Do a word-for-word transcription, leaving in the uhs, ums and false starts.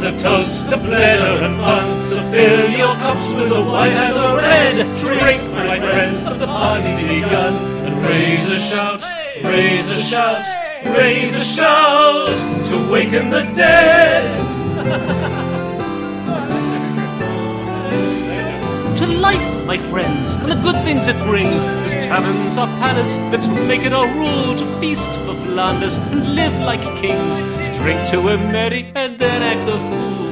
a toast to pleasure and fun. So fill your cups with the white and the red. Drink, my friends, till the party's begun. And raise a shout, raise a shout, raise a shout to waken the dead. To life, my friends, and the good things it brings. This tavern's our palace, let's make it our rule to feast for Flanders and live like kings, to drink to a merry and then act the fool.